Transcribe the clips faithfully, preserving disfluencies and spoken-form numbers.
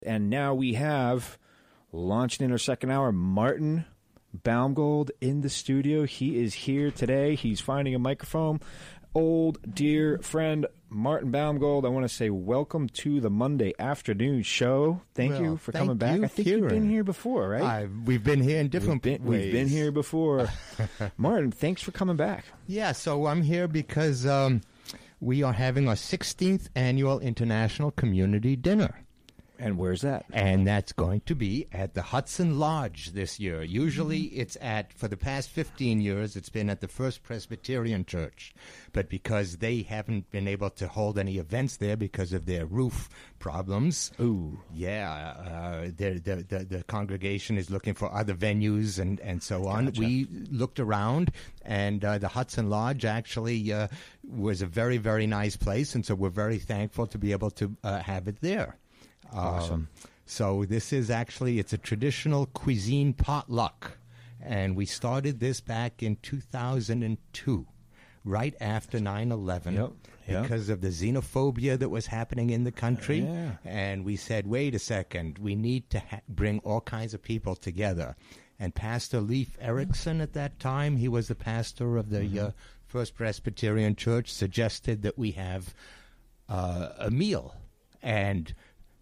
And now we have, launching in our second hour, Martin Baumgold in the studio. He is here today. He's finding a microphone. Old dear friend Martin Baumgold, I want to say welcome to the Monday afternoon show. Thank well, you for coming back. You, I think Kieran. You've been here before, right? I, we've been here in different we've been, ways. We've been here before. Martin, thanks for coming back. Yeah, so I'm here because um, we are having our sixteenth annual International Community Dinner. And where's that? And that's going to be at the Hudson Lodge this year. Usually it's at, for the past fifteen years, it's been at the First Presbyterian Church. But because they haven't been able to hold any events there because of their roof problems. Ooh. Yeah, uh, the, the, the, the congregation is looking for other venues and, and so on. Gotcha. We looked around, and uh, the Hudson Lodge actually uh, was a very, very nice place. And so we're very thankful to be able to uh, have it there. Awesome. Um, so this is actually, it's a traditional cuisine potluck. And we started this back in two thousand two, right after nine eleven, yep, yep. because of the xenophobia that was happening in the country. Uh, yeah. And we said, wait a second, we need to ha- bring all kinds of people together. And Pastor Leif Erikson at that time, he was the pastor of the mm-hmm. uh, First Presbyterian Church, suggested that we have uh, a meal. And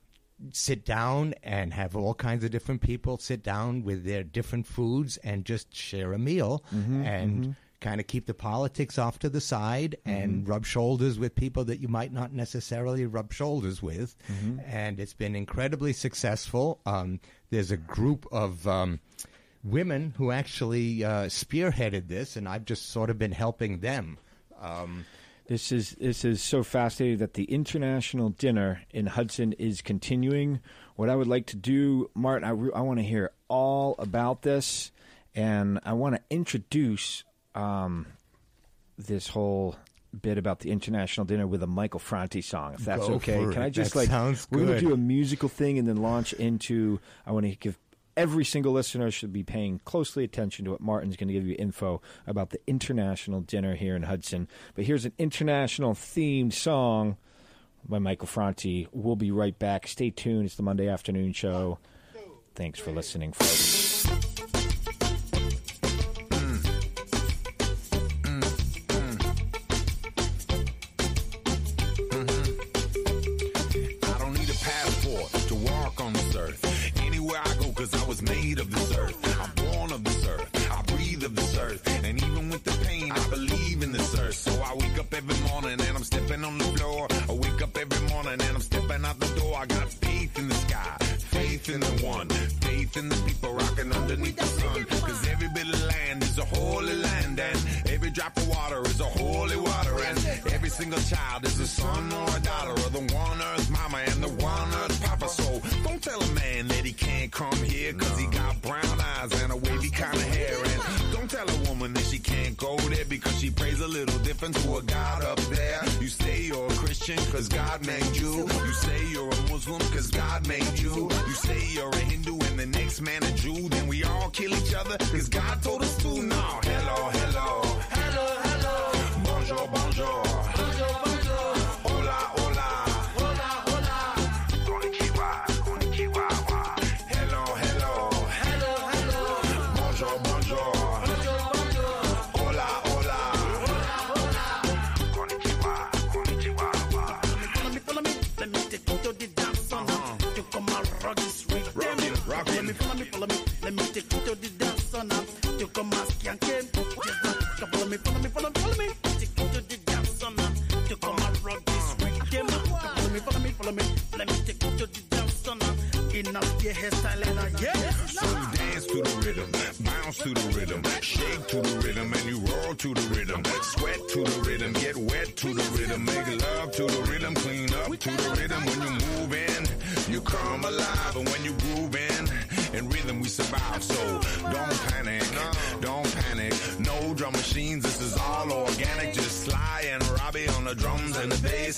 sit down and have all kinds of different people sit down with their different foods and just share a meal mm-hmm, and mm-hmm. kind of keep the politics off to the side mm-hmm. and rub shoulders with people that you might not necessarily rub shoulders with. Mm-hmm. And it's been incredibly successful. Um, there's a group of um, women who actually uh, spearheaded this, and I've just sort of been helping them. Um This is this is so fascinating that the International Dinner in Hudson is continuing. What I would like to do, Martin, I, re- I want to hear all about this, and I want to introduce um, this whole bit about the International Dinner with a Michael Franti song, if that's Go okay. for Can it. I just that like sounds we're going good. to do a musical thing and then launch into? I want to give. Every single listener should be paying closely attention to what Martin's going to give you info about the International Dinner here in Hudson. But here's an international-themed song by Michael Franti. We'll be right back. Stay tuned. It's the Monday afternoon show. Thanks for listening, folks. Cause I was made of this earth, I'm born of this earth, I breathe of this earth, and even with the pain, I believe in this earth. So I wake up every morning and I'm stepping on the floor. I wake up every morning and I'm stepping out the door. I got faith in the sky, faith in the one, faith in the people rocking underneath the sun. Cause every bit of land is a holy land, and every drop of water is a holy water, and every single child is a son or a daughter of the one earth mama and the one earth papa. So don't tell a man that he can't come here cause he got brown eyes and a wavy kind of hair. And don't tell a woman that she can't go there because she prays a little different to a God up there. You say you're a Christian cause God made you. You say you're a Muslim cause God made you. You say you're a Hindu and the next man a Jew. Then we all kill each other cause God told us to. No, hello, hello. Hello, hello. Bonjour, bonjour. Bonjour, bonjour. Hola, hola. Hola, hola. Konnichiwa, konnichiwa. Hello, hello. Hello, hello. Bonjour, bonjour. Bonjour, bonjour. Hola, hola. Hola, hola. Konnichiwa, konnichiwa. Follow me, follow me. Let me take you to the dance song. You come and rock this rhythm. Rock it, rock it. Follow me, follow me, follow me. Let me take you to the dance song. You come and skank it. Just follow me, follow me, follow me, follow me. Take you to the dance song. You come and rock this rhythm. Follow me, follow me, follow me. Let me take you to the dance song. In a your hairstyle and a yeah. So you dance to the rhythm, bounce to the rhythm, shake to the rhythm, and you roll to the rhythm. Sweat to the rhythm, get wet to the rhythm, make love to the rhythm, clean up to the rhythm. When you move in, you come alive, and when you groove in, in rhythm we survive. So don't panic, don't panic. No drum machines, this is all organic. Just Sly and Robbie on the drums and the bass. Sticky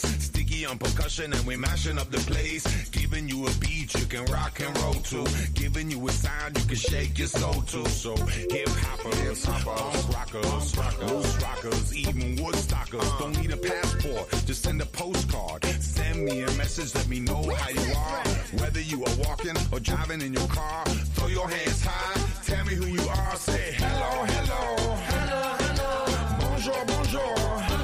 Mickey on percussion and we mashing up the place. Giving you a beat you can rock and roll to. Giving you a sound you can shake your soul to. So hip hoppers, punk rockers, loose rockers, even woodstockers. Don't need a passport, just send a postcard. Send me a message, let me know how you are. Whether you are walking or driving in your car, throw your hands high, tell me who you are. Say hello, hello, hello, hello. Bonjour, bonjour.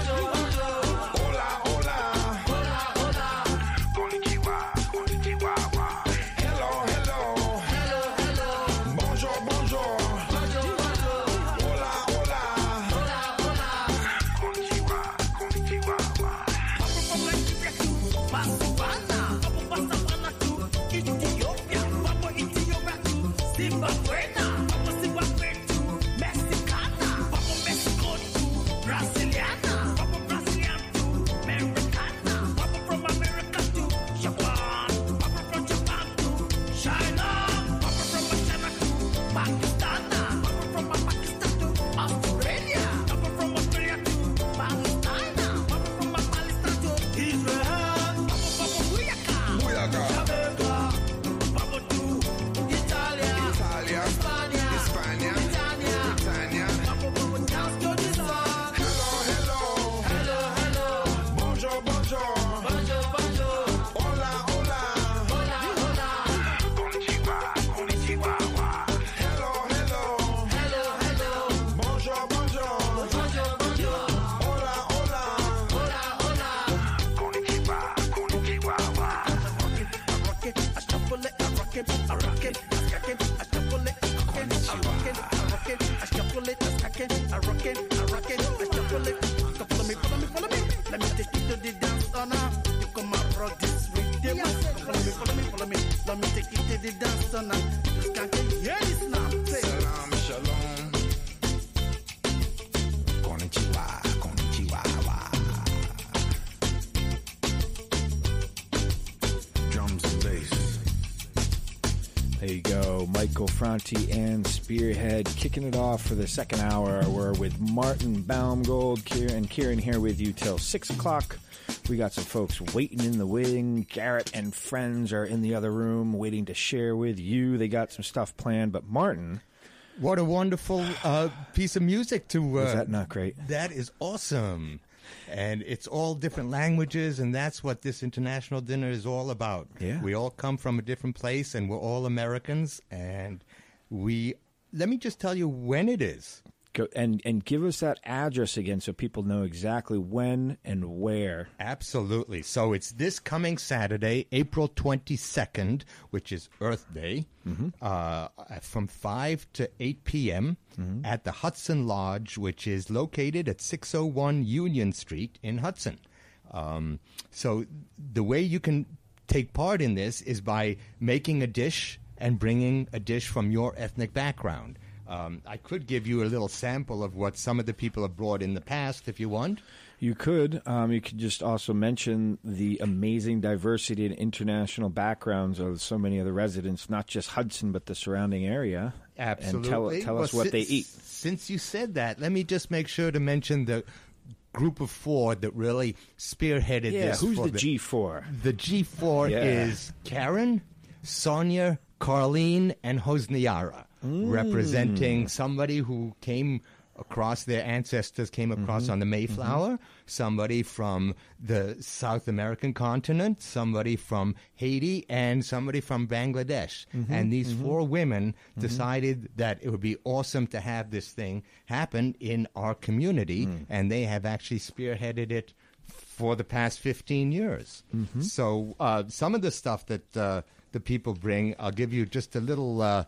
There you go, Michael Franti and Spearhead kicking it off for the second hour. We're with Martin Baumgold, Kieran, and Kieran here with you till six o'clock. We got some folks waiting in the wing. Garrett and friends are in the other room waiting to share with you. They got some stuff planned, but Martin... What a wonderful uh, piece of music to... Uh, is that not great? That is awesome. And it's all different languages, and that's what this international dinner is all about. Yeah. We all come from a different place, and we're all Americans. And we... Let me just tell you when it is. Go, and, and give us that address again so people know exactly when and where. Absolutely. So it's this coming Saturday, April twenty-second, which is Earth Day, mm-hmm. uh, from five to eight p.m. Mm-hmm. at the Hudson Lodge, which is located at six oh one Union Street in Hudson. Um, so the way you can take part in this is by making a dish and bringing a dish from your ethnic background. Um, I could give you a little sample of what some of the people have brought in the past, if you want. You could. Um, you could just also mention the amazing diversity and international backgrounds of so many of the residents, not just Hudson, but the surrounding area. Absolutely. And tell, tell well, us what si- they eat. Since you said that, let me just make sure to mention the group of four that really spearheaded yeah, this. Who's for the, the G four? The G four yeah. is Karen, Sonia, Carlene, and Hosniara. Mm. Representing somebody who came across, their ancestors came across mm-hmm. on the Mayflower, mm-hmm. somebody from the South American continent, somebody from Haiti, and somebody from Bangladesh. Mm-hmm. And these mm-hmm. four women mm-hmm. decided that it would be awesome to have this thing happen in our community, mm. and they have actually spearheaded it for the past fifteen years. Mm-hmm. So uh, some of the stuff that uh, the people bring, I'll give you just a little... Uh,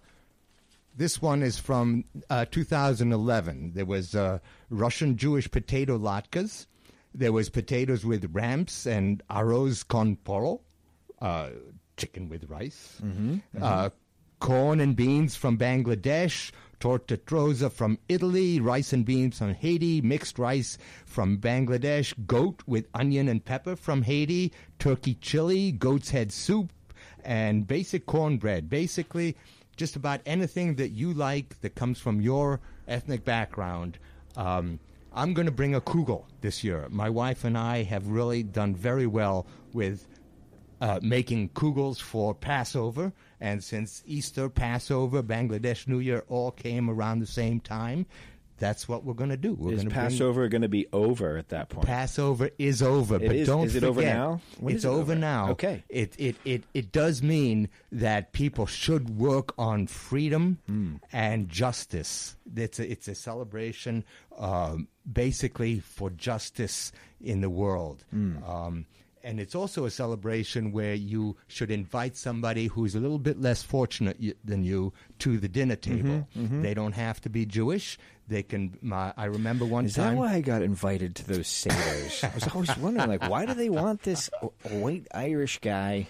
This one is from uh, two thousand eleven. There was uh, Russian Jewish potato latkes. There was potatoes with ramps and arroz con poro, uh, chicken with rice. Mm-hmm, mm-hmm. Uh, corn and beans from Bangladesh. Torta troza from Italy. Rice and beans from Haiti. Mixed rice from Bangladesh. Goat with onion and pepper from Haiti. Turkey chili. Goat's head soup. And basic cornbread. Basically... just about anything that you like that comes from your ethnic background. Um, I'm going to bring a kugel this year. My wife and I have really done very well with uh, making kugels for Passover. And since Easter, Passover, Bangladesh New Year all came around the same time, that's what we're going to do. We're Is gonna Passover going to be over at that point? Passover is over, It but is- don't is it forget, over now? When it's is it over over? now. Okay. It, it it it does mean that people should work on freedom Mm. and justice. It's a, it's a celebration, um, basically for justice in the world. Mm. Um, and it's also a celebration where you should invite somebody who's a little bit less fortunate y- than you to the dinner table. Mm-hmm, They don't have to be Jewish. They can. My, I remember one Is time. that why I got invited to those Seders? I was always wondering, like, why do they want this o- white Irish guy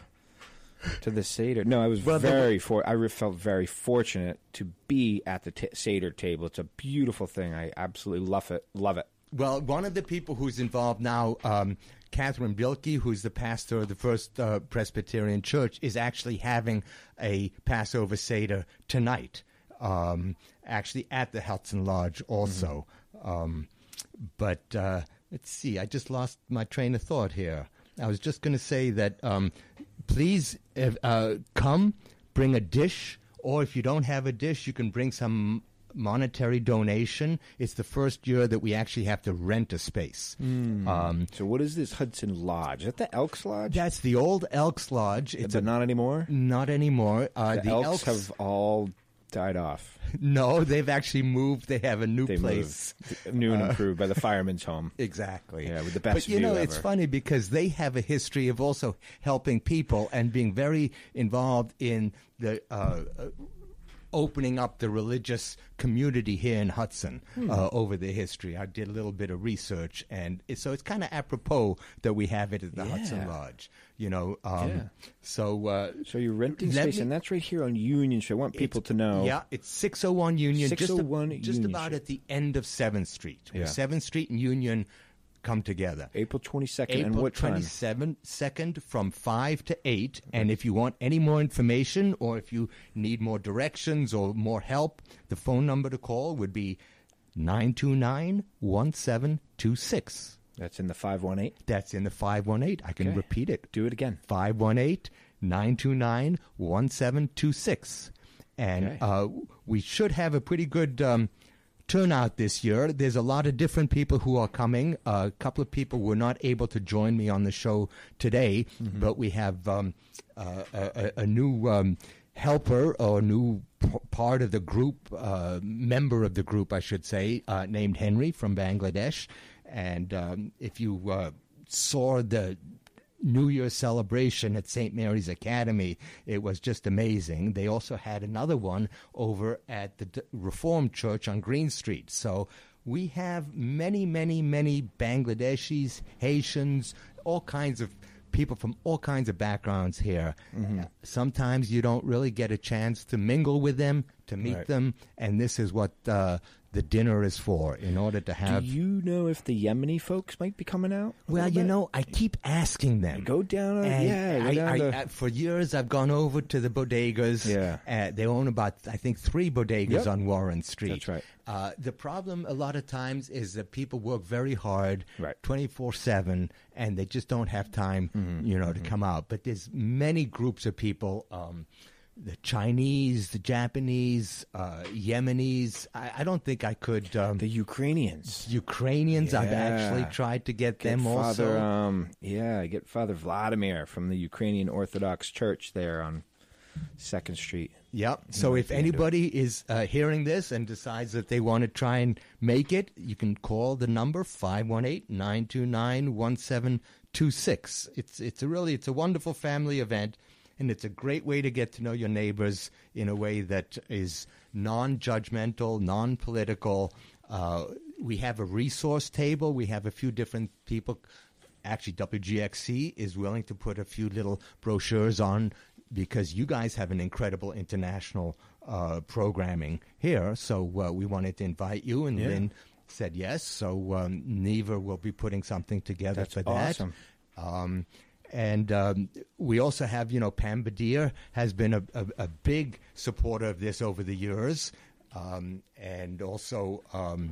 to the Seder? No, I was Well, the- very for. I re- felt very fortunate to be at the t- Seder table. It's a beautiful thing. I absolutely love it. Love it. Well, one of the people who's involved now, um, Catherine Bilke, who's the pastor of the First uh, Presbyterian Church, is actually having a Passover Seder tonight, um, actually at the Hudson Lodge also. Mm-hmm. Um, but uh, let's see, I just lost my train of thought here. I was just going to say that um, please uh, uh, come, bring a dish, or if you don't have a dish, you can bring some monetary donation. It's the first year that we actually have to rent a space. Um, So, what is this Hudson Lodge? Is that the Elks Lodge? that's the old Elks Lodge. It's but a, not anymore. not anymore. Uh, The, the Elks, have all died off. no, they've actually moved. They have a new They place. moved. New and improved by the fireman's home. Exactly. Yeah, with the best But you view know, ever. it's funny because they have a history of also helping people and being very involved in the uh, uh, opening up the religious community here in Hudson Hmm. uh, over the history. I did a little bit of research, and it, so it's kind of apropos that we have it at the Hudson Yeah. Lodge. You know, um, Yeah. so uh, So you're renting Let space, me- and that's right here on Union Street. I want people to know. Yeah, it's six oh one Union. six oh one just, a- just Union about Street. at the end of seventh Street, where Yeah. seventh Street and Union come together. April twenty-second, and April what time? twenty-seventh, second from five to eight. And if you want any more information or if you need more directions or more help, the phone number to call would be nine two nine, one seven two six. That's in the five one eight. That's in the five one eight. I can Okay. repeat it. Do it again. five one eight, nine two nine, one seven two six. And Okay. uh, we should have a pretty good um, turnout this year. There's a lot of different people who are coming. Uh, a couple of people were not able to join me on the show today, Mm-hmm. but we have um, uh, a, a a new um, helper or new p- part of the group, uh, member of the group, I should say, uh, named Henry from Bangladesh. And um, if you uh, saw the New Year's celebration at Saint Mary's Academy, it was just amazing. They also had another one over at the D- Reformed Church on Green Street. So we have many, many, many Bangladeshis, Haitians, all kinds of people from all kinds of backgrounds here. Mm-hmm. Uh, Sometimes you don't really get a chance to mingle with them, to meet Right. them, and this is what uh, the dinner is for, in order to have... Do you know if the Yemeni folks might be coming out? a Well, little you bit? know, I keep asking them. Go down, uh, And yeah, go I, down I, to- I- for years, I've gone over to the bodegas. Yeah. Uh, they own about, I think, three bodegas Yep. on Warren Street. That's right. Uh, the problem a lot of times is that people work very hard, Right. twenty-four seven, and they just don't have time, Mm-hmm. you know, to come out. But there's many groups of people. Um, the Chinese, the Japanese, uh, Yemenis. I, I don't think I could. Um, the Ukrainians. Ukrainians. I've Yeah. actually tried to get, Get them Father, also. um, yeah, get Father Vladimir from the Ukrainian Orthodox Church there on Second Street. Yep. So might if be into it. anybody is uh, hearing this and decides that they want to try and make it, you can call the number five one eight, nine two nine, one seven two six. It's it's a really it's a wonderful family event, and it's a great way to get to know your neighbors in a way that is non-judgmental, non-political. Uh, we have a resource table. We have a few different people. Actually, W G X C is willing to put a few little brochures on because you guys have an incredible international uh, programming here. So uh, we wanted to invite you, and Yeah. Lynn said yes. So um, Neva will be putting something together That's for that. awesome. Um, and um, we also have, you know, Pam Badir has been a, a, a big supporter of this over the years. Um, and also, um,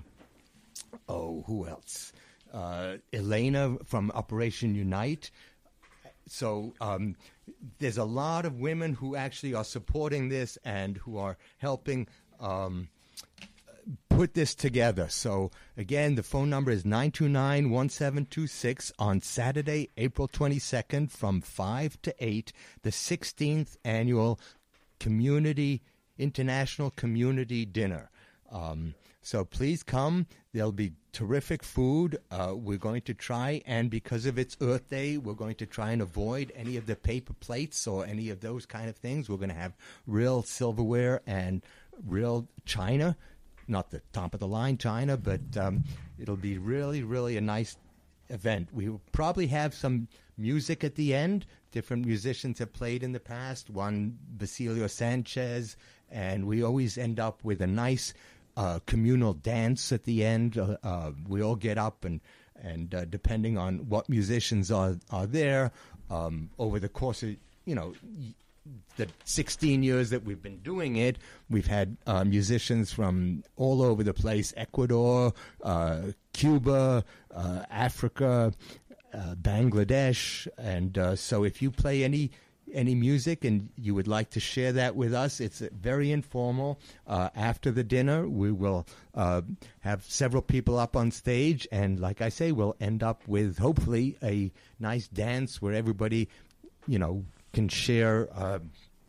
oh, who else? Uh, Elena from Operation Unite. so um, there's a lot of women who actually are supporting this and who are helping um, put this together. So, again, the phone number is nine two nine, one seven two six on Saturday, April twenty-second from five to eight, the sixteenth annual Community International Community Dinner. Um, so please come. There'll be terrific food. Uh, we're going to try, and because of it's Earth Day, we're going to try and avoid any of the paper plates or any of those kind of things. We're going to have real silverware and real china, not the top-of-the-line china, but um, it'll be really, really a nice event. We will probably have some music at the end. Different musicians have played in the past, one Basilio Sanchez, and we always end up with a nice uh, communal dance at the end. Uh, uh, we all get up, and and uh, depending on what musicians are are there, um, over the course of, you know, the sixteen years that we've been doing it, we've had uh, musicians from all over the place: Ecuador, uh, Cuba, uh, Africa, uh, Bangladesh, and uh, so if you play any any music and you would like to share that with us, it's very informal. Uh, after the dinner, we will uh, have several people up on stage, and like I say, we'll end up with hopefully a nice dance where everybody, you know, can share uh,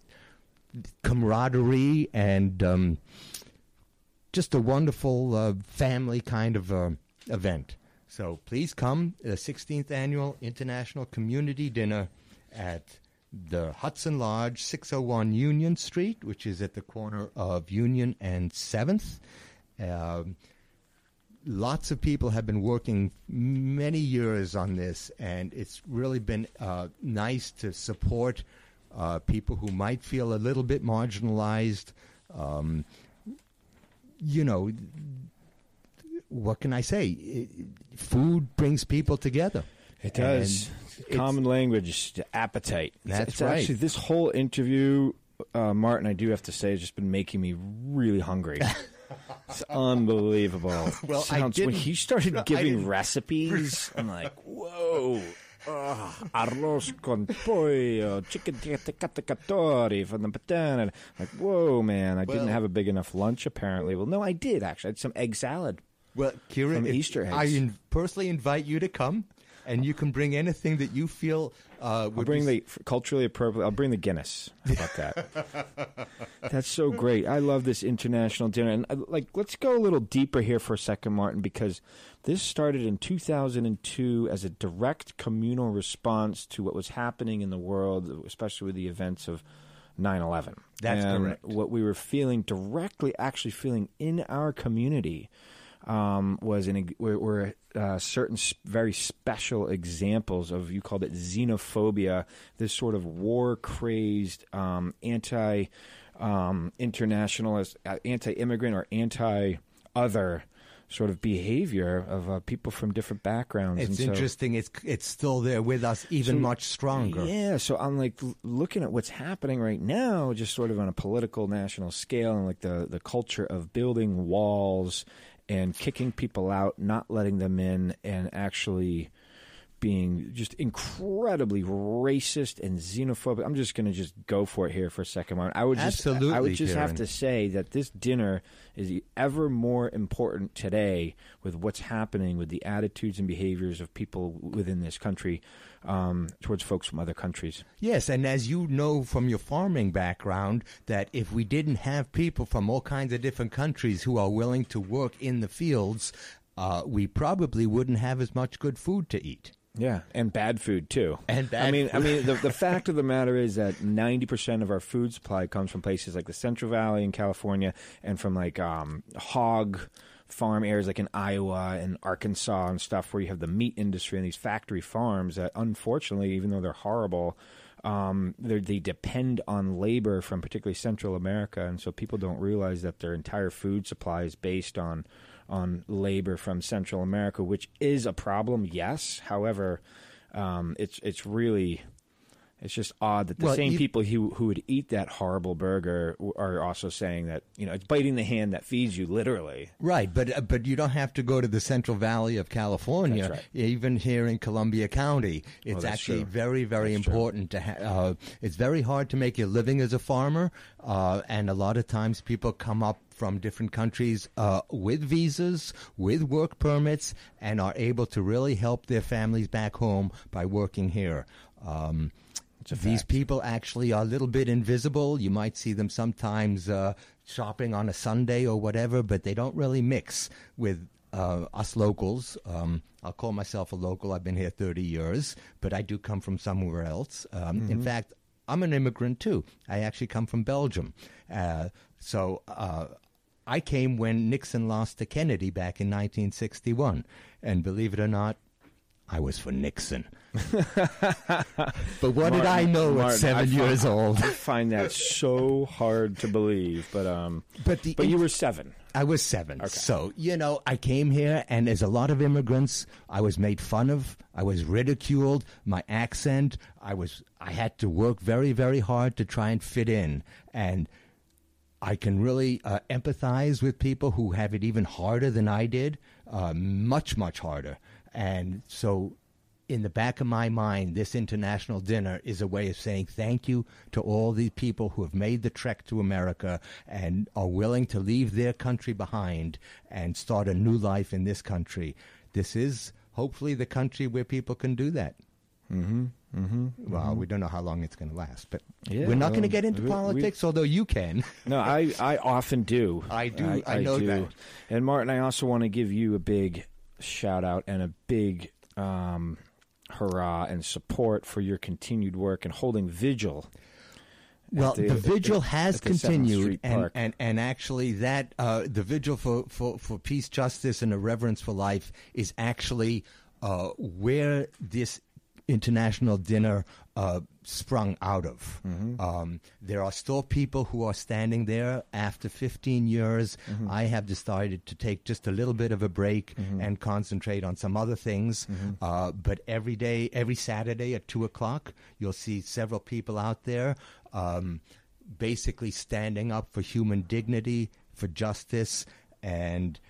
camaraderie and um, just a wonderful uh, family kind of uh, event. So please come, the sixteenth Annual International Community Dinner at the Hudson Lodge, six oh one Union Street, which is at the corner of Union and seventh. Um, lots of people have been working many years on this, and it's really been uh, nice to support uh, people who might feel a little bit marginalized. Um, you know, what can I say? It, food brings people together. It does. Common language, appetite. That's it's right. Actually, this whole interview, uh, Martin, I do have to say, has just been making me really hungry. It's unbelievable. Well, Sounds, I didn't, when he started no, giving recipes, I'm like, whoa. Uh, arroz con pollo, chicken cacciatori from the patana. Like, whoa, man, I Well, didn't have a big enough lunch, apparently. Well, no, I did, actually. I had some egg salad. Well, Kieran, From if- Easter eggs. I in- personally invite you to come, and you can bring anything that you feel uh, would I'll bring be the f- culturally appropriate. I'll bring the Guinness. How about that? That's so great. I love this international dinner, and uh, like, let's go a little deeper here for a second, Martin, because this started in two thousand two as a direct communal response to what was happening in the world, especially with the events of nine eleven. That's and correct. What we were feeling directly, actually feeling in our community. Um, was in were, were uh, certain sp- very special examples of, you called it xenophobia, this sort of war-crazed, um, anti um, internationalist, uh, anti-immigrant or anti-other sort of behavior of uh, people from different backgrounds. It's and so, interesting. It's it's still there with us, even So- much stronger. Yeah, so I'm like l- looking at what's happening right now, just sort of on a political national scale, and like the the culture of building walls and kicking people out, not letting them in, and actually being just incredibly racist and xenophobic. I'm just going to just go for it here for a second. I would just, Absolutely, I would just have Kieran. to say that this dinner is ever more important today with what's happening with the attitudes and behaviors of people within this country um, towards folks from other countries. Yes, and as you know from your farming background, that if we didn't have people from all kinds of different countries who are willing to work in the fields, uh, we probably wouldn't have as much good food to eat. Yeah, and bad food too. And bad I mean, food. I mean, the the fact of the matter is that ninety percent of our food supply comes from places like the Central Valley in California, and from like um, hog farm areas like in Iowa and Arkansas and stuff, where you have the meat industry and these factory farms that, unfortunately, even though they're horrible, um, they're, they depend on labor from particularly Central America, and so people don't realize that their entire food supply is based on on labor from Central America, which is a problem, yes. However, um, it's it's really It's just odd that the Well, same you- people who who would eat that horrible burger w- are also saying that, you know, it's biting the hand that feeds you, literally. Right, but uh, but you don't have to go to the Central Valley of California. That's right. Even here in Columbia County, it's that's actually true. very, very That's true. important to. Ha- uh, it's very hard to make a living as a farmer, uh, and a lot of times people come up from different countries uh, with visas, with work permits, and are able to really help their families back home by working here. Um, It's a These fact. people actually are a little bit invisible. You might see them sometimes uh, shopping on a Sunday or whatever, but they don't really mix with uh, us locals. Um, I'll call myself a local. I've been here thirty years, but I do come from somewhere else. Um, In fact, I'm an immigrant too. I actually come from Belgium. Uh, so uh, I came when Nixon lost to Kennedy back in nineteen sixty-one. And believe it or not, I was for Nixon. But what did I Martin- know Martin, at seven I find- years old? I find that so hard to believe, but um, But the but you were seven. I was seven. Okay. So, you know, I came here, and as a lot of immigrants, I was made fun of. I was ridiculed. My accent, I was, I had to work very, very hard to try and fit in. And I can really uh, empathize with people who have it even harder than I did, uh, much, much harder. And so in the back of my mind, this international dinner is a way of saying thank you to all the people who have made the trek to America and are willing to leave their country behind and start a new life in this country. This is hopefully the country where people can do that. Mm-hmm. Mm-hmm. Well, we don't know how long it's going to last, but Yeah, we're not going to well, get into we- we- politics, although you can. No, I, I often do. I do. I know that. And Martin, I also want to give you a big shout out and a big um, hurrah and support for your continued work and holding vigil. at Well, the, the at vigil the- has at the Seventh continued, Street and, Park. and, and actually that uh, the vigil for, for, for peace, justice, and a reverence for life is actually uh, where this international dinner uh, sprung out of. Mm-hmm. Um, there are still people who are standing there after fifteen years. Mm-hmm. I have decided to take just a little bit of a break Mm-hmm. and concentrate on some other things. Uh, but every day, every Saturday at two o'clock, you'll see several people out there um, basically standing up for human dignity, for justice, and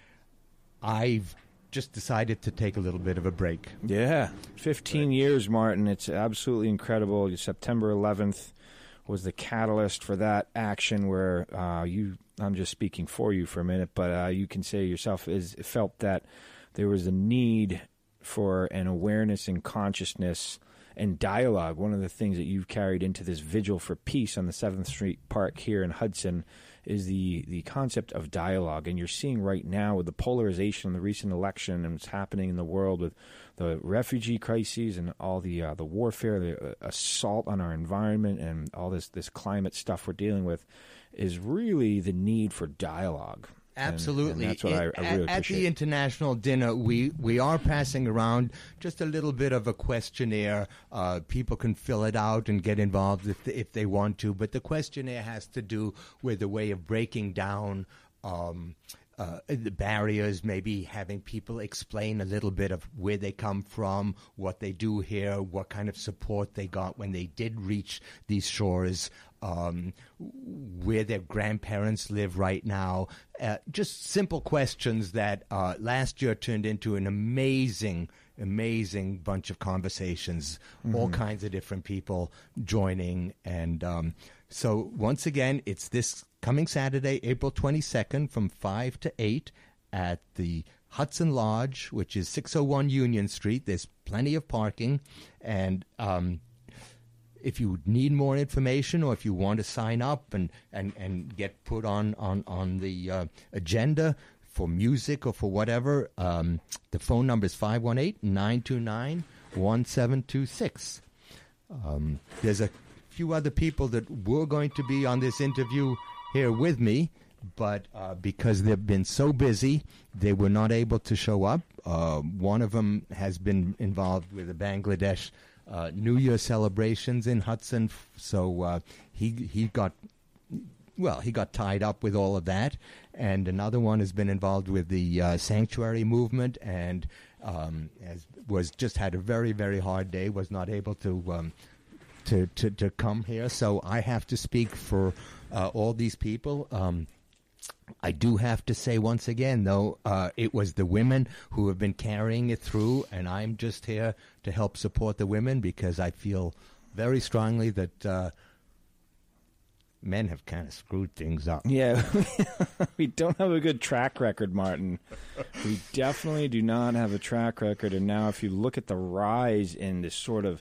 I've just decided to take a little bit of a break. Yeah, fifteen years, Martin. It's absolutely incredible. September eleventh was the catalyst for that action where uh, you, I'm just speaking for you for a minute, but uh, you can say yourself, is felt that there was a need for an awareness and consciousness and dialogue. One of the things that you've carried into this vigil for peace on the seventh Street Park here in Hudson is the, the concept of dialogue. And you're seeing right now with the polarization in the recent election and what's happening in the world with the refugee crises and all the uh, the warfare, the uh, assault on our environment and all this, this climate stuff we're dealing with is really the need for dialogue. And- Absolutely. and that's what I, I At- really at, appreciate. the international dinner, we, we are passing around just a little bit of a questionnaire. Uh, people can fill it out and get involved if they, if they want to. But the questionnaire has to do with a way of breaking down um, uh, the barriers, maybe having people explain a little bit of where they come from, what they do here, what kind of support they got when they did reach these shores. Um, where their grandparents live right now. Uh, just simple questions that uh, last year turned into an amazing, amazing bunch of conversations, mm-hmm. all kinds of different people joining. And um, so once again, it's this coming Saturday, April twenty-second from five to eight at the Hudson Lodge, which is six oh one Union Street. There's plenty of parking. And um if you need more information or if you want to sign up and, and, and get put on, on, on the uh, agenda for music or for whatever, um, the phone number is five one eight, nine two nine, one seven two six. Um, there's a few other people that were going to be on this interview here with me, but uh, because they've been so busy, they were not able to show up. Uh, one of them has been involved with the Bangladesh Uh, New Year celebrations in Hudson, so uh, he he got well, he got tied up with all of that, and another one has been involved with the uh, sanctuary movement, and um, has, was just had a very very hard day, was not able to um, to, to, to come here. So I have to speak for uh, all these people. Um, I do have to say once again, though, uh, it was the women who have been carrying it through, and I'm just here to help support the women because I feel very strongly that uh, men have kind of screwed things up. Yeah, we don't have a good track record, Martin. We definitely do not have a track record. And now if you look at the rise in this sort of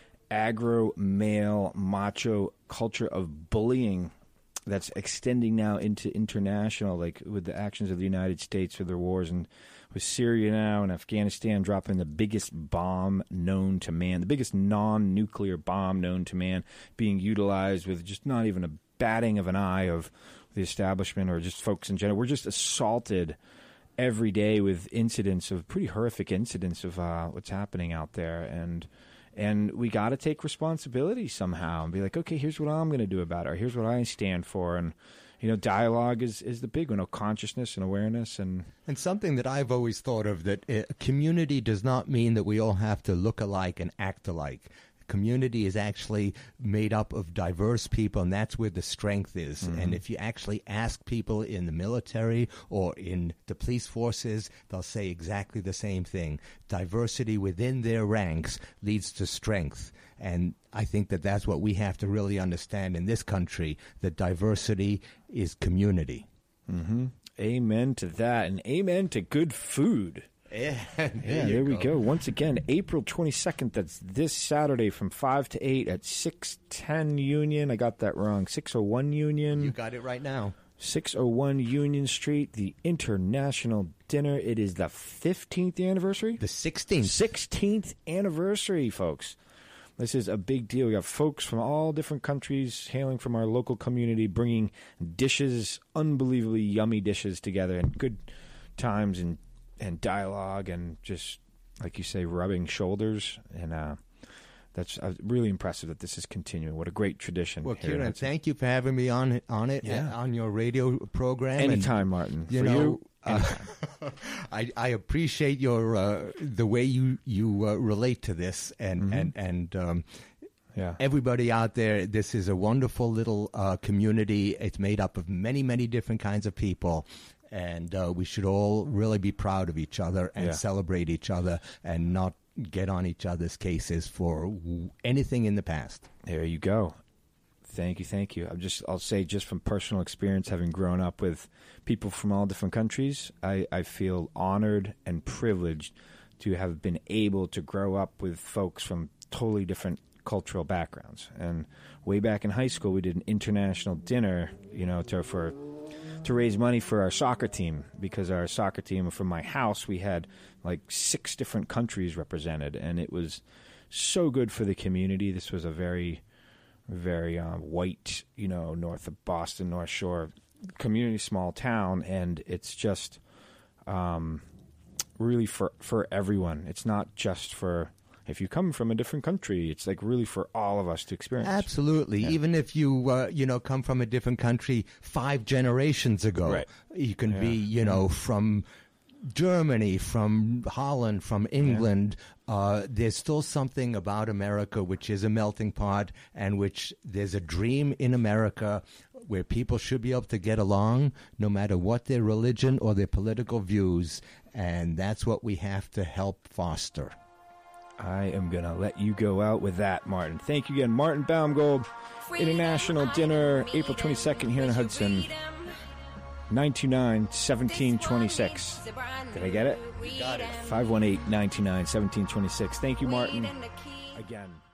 aggro, male, macho culture of bullying that's extending now into international, like with the actions of the United States with their wars and with Syria now and Afghanistan dropping the biggest bomb known to man, the biggest non-nuclear bomb known to man being utilized with just not even a batting of an eye of the establishment or just folks in general. We're just assaulted every day with incidents of pretty horrific incidents of uh, what's happening out there. And And we got to take responsibility somehow and be like, okay, here's what I'm going to do about it, or here's what I stand for. And, you know, dialogue is, is the big one, you know, consciousness and awareness. And and something that I've always thought of, that a community does not mean that we all have to look alike and act alike. Community is actually made up of diverse people, and that's where the strength is. Mm-hmm. And if you actually ask people in the military or in the police forces, they'll say exactly the same thing. Diversity within their ranks leads to strength. And I think that that's what we have to really understand in this country, that diversity is community. Mm-hmm. Amen to that, and amen to good food. Yeah, there, yeah, there we go. Once again, April twenty-second, that's this Saturday from five to eight at six ten Union. I got that wrong. six oh one Union. You got it right now. six oh one Union Street, the International Dinner. It is the fifteenth anniversary? The sixteenth. sixteenth anniversary, folks. This is a big deal. We got folks from all different countries hailing from our local community, bringing dishes, unbelievably yummy dishes together, and good times and and dialogue, and just, like you say, rubbing shoulders. And uh, that's uh, really impressive that this is continuing. What a great tradition. Well, Kieran, thank you for having me on on it, yeah. on your radio program. Anytime, and, Martin. You for know, you, uh, I, I appreciate your uh, the way you, you uh, relate to this, and, mm-hmm. and, and um, yeah. everybody out there, this is a wonderful little uh, community. It's made up of many, many different kinds of people. And uh, we should all really be proud of each other and yeah. celebrate each other and not get on each other's cases for w- anything in the past. There you go. Thank you, thank you. I'm just, I'll say just from personal experience, having grown up with people from all different countries, I, I feel honored and privileged to have been able to grow up with folks from totally different cultural backgrounds. And way back in high school, we did an international dinner, you know, to, for... to raise money for our soccer team, because our soccer team from my house, we had like six different countries represented, and it was so good for the community. This was a very, very uh, white, you know, north of Boston, North Shore community, small town, and it's just um, really for, for everyone. It's not just for... if you come from a different country, it's like really for all of us to experience. Absolutely. Yeah. Even if you, uh, you know, come from a different country five generations ago, right. you can yeah. be, you know, from Germany, from Holland, from England. Yeah. Uh, there's still something about America which is a melting pot, and which there's a dream in America where people should be able to get along no matter what their religion or their political views. And that's what we have to help foster. I am going to let you go out with that, Martin. Thank you again. Martin Baumgold, International Dinner, April twenty-second here in Hudson. nine two nine, one seven two six. Did I get it? You got it. five one eight, nine two nine, one seven two six. Thank you, Martin. Again.